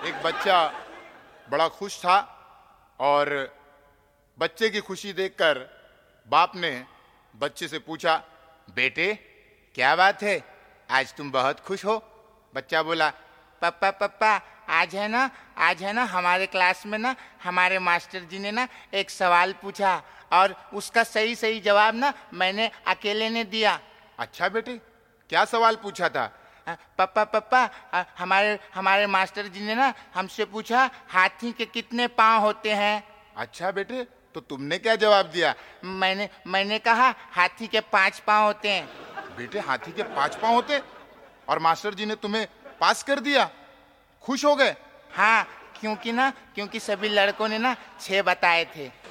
एक बच्चा बड़ा खुश था और बच्चे की खुशी देखकर बाप ने बच्चे से पूछा, बेटे क्या बात है, आज तुम बहुत खुश हो? बच्चा बोला, पापा पापा आज है ना हमारे क्लास में ना हमारे मास्टर जी ने ना एक सवाल पूछा और उसका सही सही जवाब ना मैंने अकेले ने दिया। अच्छा बेटे, क्या सवाल पूछा था? पापा पापा हमारे मास्टर जी ने ना हमसे पूछा हाथी के कितने पाँव होते हैं। अच्छा बेटे, तो तुमने क्या जवाब दिया? मैंने कहा हाथी के 5 पाँव होते हैं। बेटे हाथी के 5 पाँव होते? और मास्टर जी ने तुम्हें पास कर दिया? खुश हो गए? हाँ, क्योंकि सभी लड़कों ने ना 6 बताए थे।